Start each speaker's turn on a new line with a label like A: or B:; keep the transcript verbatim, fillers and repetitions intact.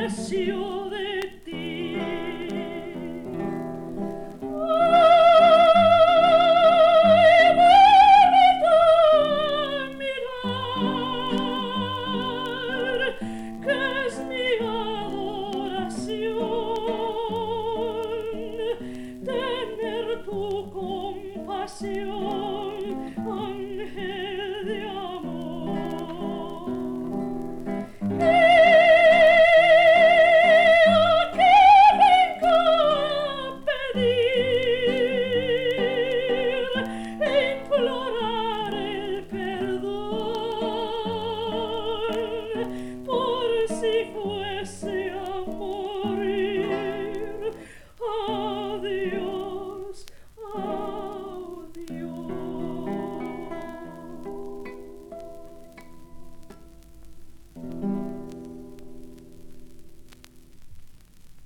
A: nació de ti. Ay, vuelve a mirar, que es mi adoración, tener tu compasión, ángel de amor. Ea que venga a pedir e implorar el perdón, por si fuese